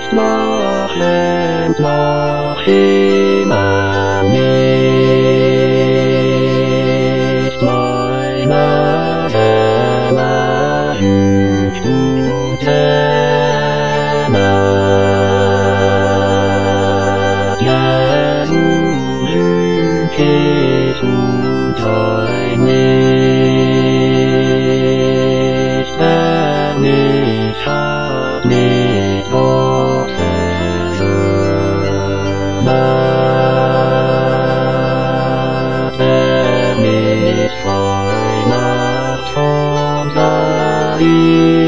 noch lebt noch immer nicht meine Seele hüt Jesus hüt ich und euch nicht, denn ich hab mit Gott versöhnt, wenn ich Weihnacht vom Saal